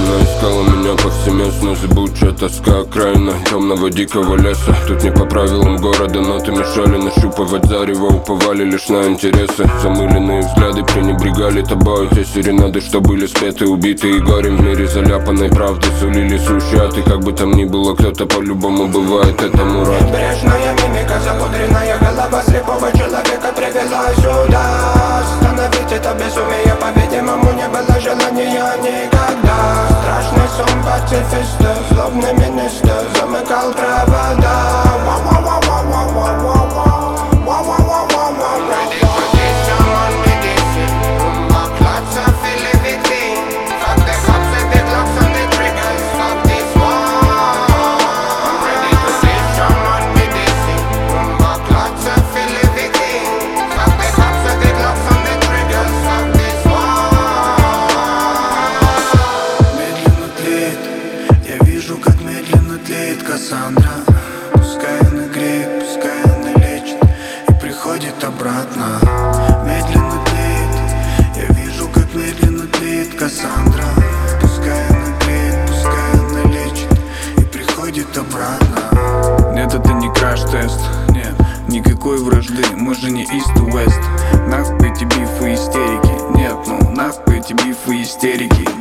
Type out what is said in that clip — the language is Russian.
Она искала меня повсеместно, зыбучая тоска окраина темного дикого леса. Тут не по правилам города ноты мешали нащупывать зарево, уповали лишь на интересы. Замыленные взгляды пренебрегали тобой. Те серенады, что были спеты, убитые горем в мире заляпанной правды, сулили сущие аты. Как бы там ни было, кто-то по-любому бывает этому рад. Небрежная мимика, запудренная голова слепого человека привела сюда. Остановить это безумие, по-видимому, не было желания никогда. Страшный сон пацифиста, злобный министр замыкал провода. Кассандра, пускай она греет, пускай она лечит и приходит обратно. Медленно тлеет, я вижу, как медленно тлеет Кассандра. Пускай она греет, пускай она лечит и приходит обратно. Нет, это не краш-тест, нет, никакой вражды, мы же не East и West. Нахуй эти бифы и истерики, нет, ну нахуй эти бифы и истерики.